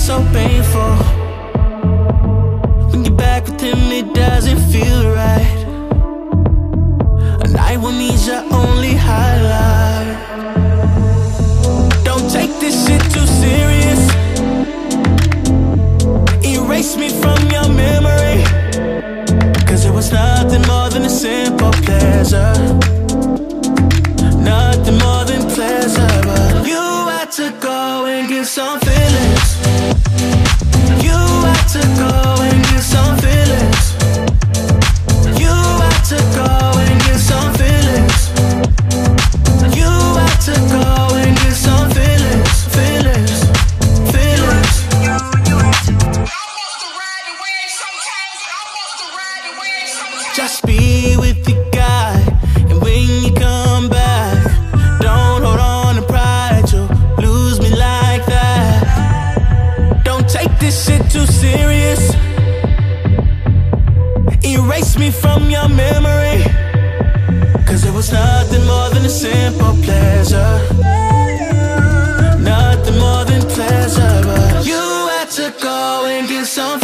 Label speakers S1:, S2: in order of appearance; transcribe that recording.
S1: so painful. When you're back with him, it doesn't feel right. A night with me's your only highlight. Don't take this shit too serious. Erase me from your memory, 'cause it was nothing more than a simple pleasure. Nothing more than pleasure. But you had to go and get some feelings. You had to go and get some feelings. You had to go and get some feelings. You had to go and get some feelings. Feelings, feelings. Just be with the guy, and when you come back, don't hold on to pride. You'll lose me like that. Don't take this shit too serious. Erase me from your memory, 'cause it was nothing more than a simple pleasure. Nothing more than pleasure. But you had to go and get some